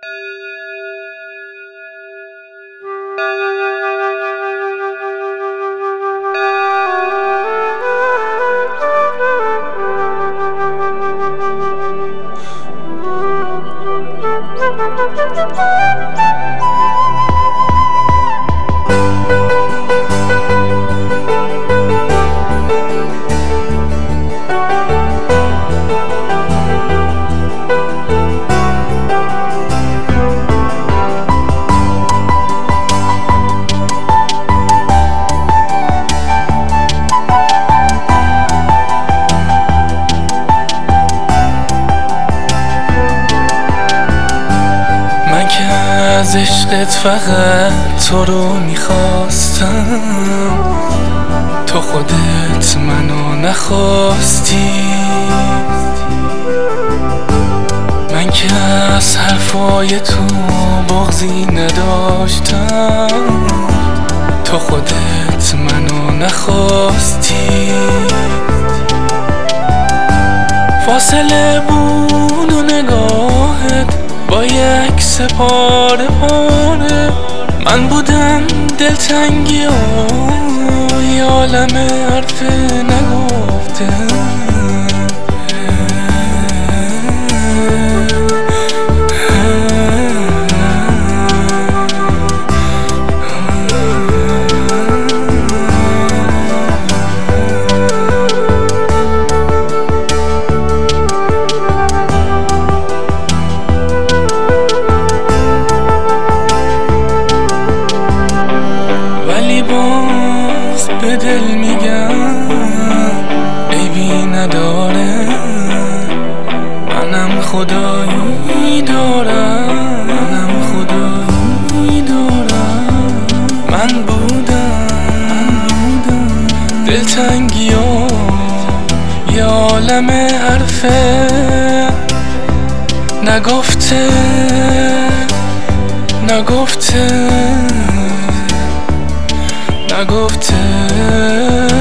از عشقت فقط تو رو میخواستم، تو خودت منو نخواستی. من که از حرفای تو بغضی نداشتم، تو خودت منو نخواستی. فاصله بود و نگاهت با یک سپاره پاره، من بودم دلتنگی و یه عالم حرف نگفته. به دل میگم عیبی نداره، منم خدایی دارم، من بودم دلتنگی و یه عالم حرفه نگفته